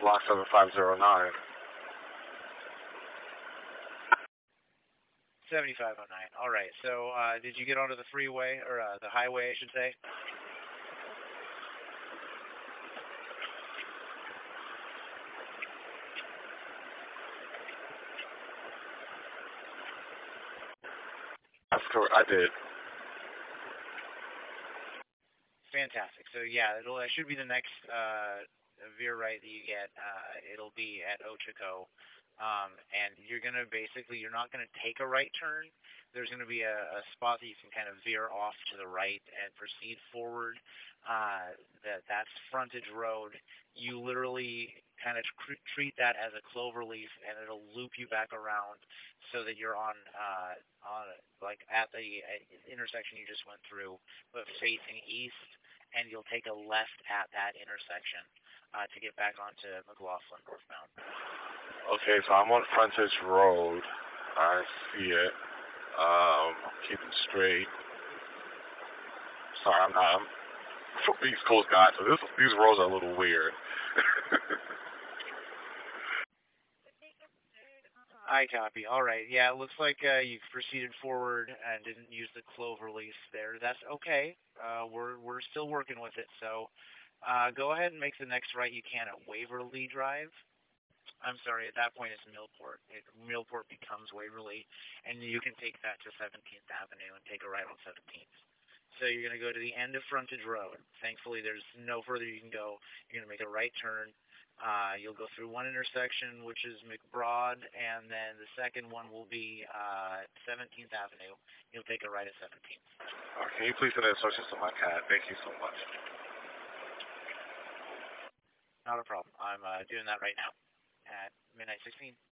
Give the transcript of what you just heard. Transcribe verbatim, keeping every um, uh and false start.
Block seven five zero nine. seventy-five oh nine. All right. So, uh, did you get onto the freeway, or uh, the highway, I should say? That's correct. I did. Fantastic. So yeah, it'll it should be the next uh, veer right that you get. Uh, it'll be at Ochako, um, and you're gonna basically you're not gonna take a right turn. There's gonna be a, a spot that you can kind of veer off to the right and proceed forward. Uh, that that's frontage road. You literally kind of tr- treat that as a clover leaf, and it'll loop you back around so that you're on uh, on like at the uh, intersection you just went through, but facing east, and you'll take a left at that intersection uh, to get back onto McLaughlin northbound. Okay, so I'm on Frontage Road. I see it. Um, keeping straight. Sorry, I'm not. I'm from the East Coast guy, so this, these roads are a little weird. I copy. All right. Yeah, it looks like uh, you've proceeded forward and didn't use the clover leaf there. That's okay. Uh, we're we're still working with it. So uh, go ahead and make the next right you can at Waverly Drive. I'm sorry, at that point it's Millport. It, Millport becomes Waverly, and you can take that to seventeenth Avenue and take a right on seventeenth. So you're going to go to the end of Frontage Road. Thankfully, there's no further you can go. You're going to make a right turn. Uh, you'll go through one intersection, which is McBroad, and then the second one will be uh, seventeenth Avenue. You'll take a right at seventeenth. Uh, can you please send the instructions to my cat? Thank you so much. Not a problem. I'm uh, doing that right now at midnight sixteen.